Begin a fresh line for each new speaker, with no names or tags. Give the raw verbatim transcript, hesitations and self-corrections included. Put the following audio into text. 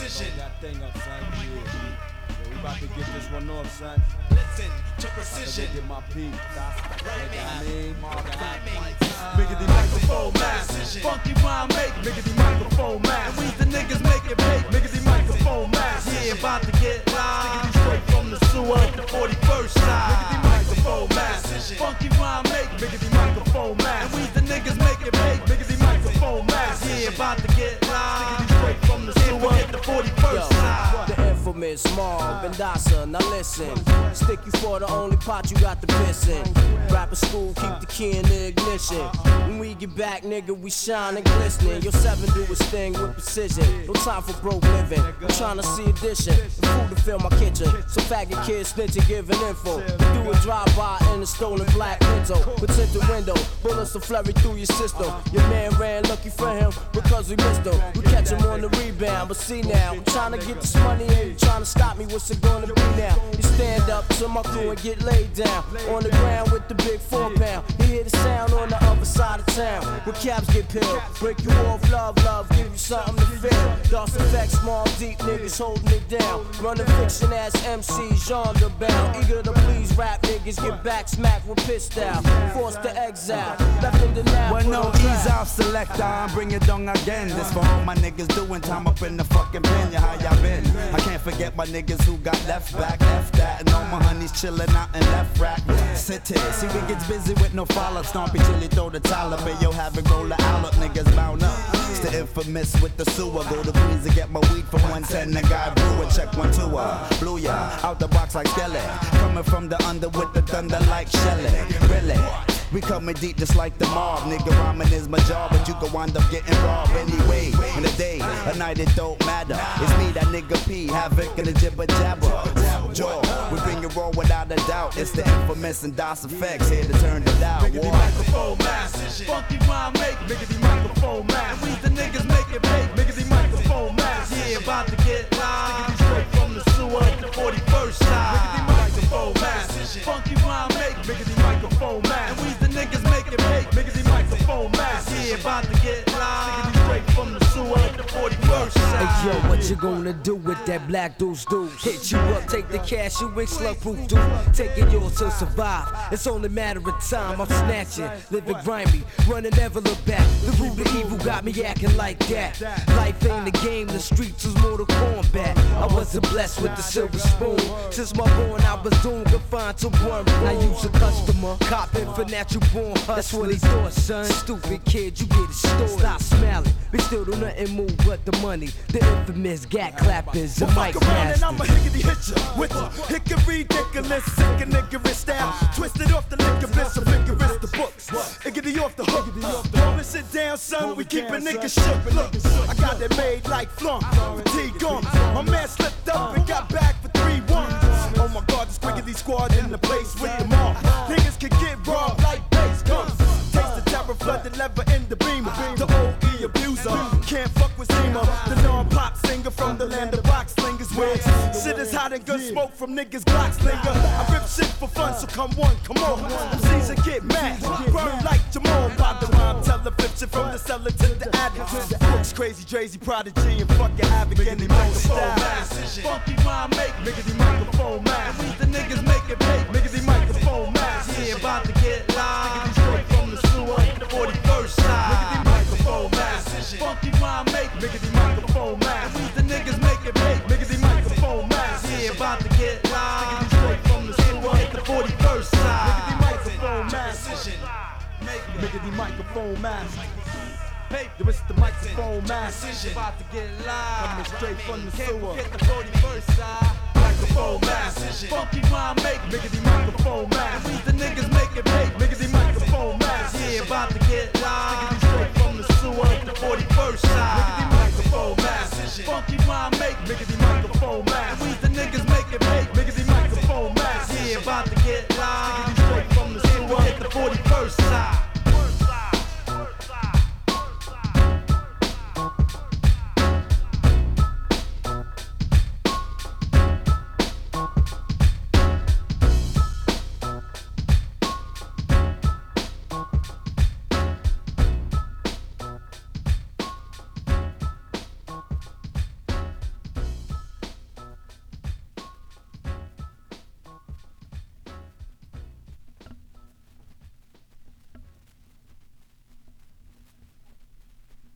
precision.
That thing up, son. Yeah. Yo, we about to get this one off, son.
Listen to precision.
Get my peak.
Right,
I mean,
Miggity microphone mask, funky rhyme make Miggity microphone mask. And we the niggas make it big. Miggity microphone mask. Yeah, about to get live. Miggity straight from the sewer, the forty-first side. Miggity microphone mask, funky rhyme make Miggity microphone mask. And we the niggas make it big. Miggity microphone mask. Yeah, about to get live. Miggity straight from the sewer, the forty-first side.
The infamous Marv and Dasa, now listen. Stick you for the only pot you got the piss in. Rapper school, keep the key in the ignition. When we get back, nigga, we shine and glistening. Your seven do his thing with precision. No time for broke living. I'm trying to see addition. The food to fill my kitchen. So faggot kids snitching, giving info. We do a drive-by in a stolen black Pinto. Protect window, bullets will flurry through your system. Your man ran lucky for him because we missed him. We catch him on the rebound, but see now, I'm trying to get this money and you trying to stop me. What's it gonna be now? You stand up to my crew and get laid down on the ground with the big four pound. You hear the sound on the other side of town. Where cabs get peeled, break you off, love, love, give you something to feel. Dust effect, small, deep niggas holding it down. Running fiction ass M Cs, genre bound. Eager to please rap niggas, get back smacked with piss style. Forced to exile, left in the now.
Well, no, ease off, selector, and bring it down again. This for all my niggas doing time up in the fucking pen. Yeah, how y'all been? I can't forget my niggas who got left back, left that, and all my honeys chilling out in left rack. Sit here, see we gets busy with no follow, stompy till he throw the towel up, and yo have it roll the out, niggas bound up. It's the infamous with the sewer. Go to Breeze and get my weed from one ten. The guy brew and check one two. Uh, blew ya out the box like Skelly. Coming from the under with the thunder like Shelly. Really? We coming deep just like the mob. Nigga rhyming is my job, but you can wind up getting robbed anyway. In the day, a night it don't matter. It's me, that nigga P, Havoc and the jibber jabber. Jaw, we bring it raw without a doubt. It's the infamous and DOS effects here to turn the dial.
Miggity microphone mask, funky rhyme make Miggity microphone mask. We the niggas make it big. Miggity microphone mask. Yeah, about to get live. Miggity straight from the sewer, the forty-first side. Miggity microphone mask, funky rhyme make Miggity microphone mask. And we the niggas make it big. Miggity microphone mask. Yeah, about to get live. Miggity straight from the sewer, the forty-first side.
Hey yo, what you gonna do with that black deuce deuce? Hit you up, take the cash, you ain't slug proof dude. Taking yours to survive, it's only a matter of time. I'm snatching, living grimy, running never look back. The root of evil got me acting like that. Life ain't a game, the streets is Mortal Kombat. I wasn't blessed with the silver spoon. Since my born I was doomed, confined to one room. I use a customer, copping for natural born hustlers. That's what he thought, son. Stupid kid, you get it stored. Stop smiling, we still do nothing move but the money. The infamous gat clappers, the
well,
mic
fuck around
master.
and I'ma hickety hit ya with a hickory dickolous, sick and niggerish style. Twisted off the liquor bliss, so vigorous the books. Hickety off the hook. Rolling shit down, son, we keep a nigga shook. Look, I got it made like flunk, fatigue on. My man slipped up and got back for three one. Oh my God, this quickity squad in the place with them all. Niggas can get robbed like bass guns. Taste the terror, flood the lever in the beamer. The O E abuser, can't fuck with Zima. The non-pop singer from the land of box slingers. Where shit is hot and good smoke from niggas Glock slinger. I rip shit for fun, so come on, come on. M Cs that get mad, burn like Jamal. Pop the rhyme, tell the flip shit from the cellar to the attic. Brooks, crazy, Drazy, Prodigy, and fucking Havoc any more style. Funky rhyme make Miggity microphone mask. We the niggas make it big. Miggity microphone mask. Yeah, about to get live. Miggity straight from the sewer, the forty-first side. Miggity microphone mask. Funky rhyme make Miggity microphone mask. We the niggas make it big. Miggity microphone mask. Yeah, about to get live. Miggity straight from the sewer, the forty-first side. Miggity microphone mask. Miggity microphone mask. Yo, it's the microphone mask. About to get live. Coming straight from the sewer. Get the forty-first side. Microphone mask. Funky rhyme make Miggity microphone mask. We the niggas make it big. Miggity microphone mask. Yeah, about to get live. Miggity straight from the sewer. The forty-first side. Miggity microphone mask. Funky rhyme make Miggity